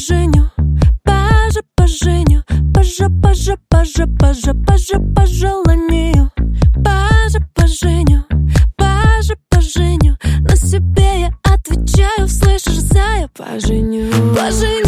поженю, поженю, пожеланию. Поженю, на себе я отвечаю, слышишь, зая, поженю.